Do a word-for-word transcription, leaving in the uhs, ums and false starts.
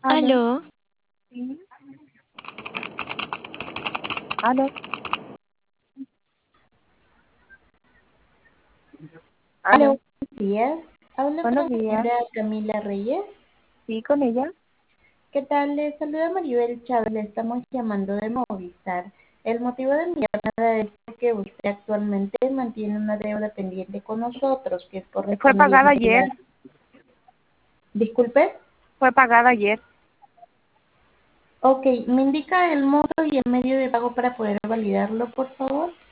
Aló, Aló, sí, aló, Hola, aló, buenos días. Hablo con buenos la días, señora Camila Reyes. sí, con ella. ¿Qué tal? Le saluda Maribel Chávez. Le estamos llamando de Movistar. El motivo de mi llamada es porque usted actualmente mantiene una deuda pendiente con nosotros, que es Fue pagada correspondiente ayer, a... Disculpe. fue pagada ayer. Ok, ¿me indica el monto y el medio de pago para poder validarlo, por favor?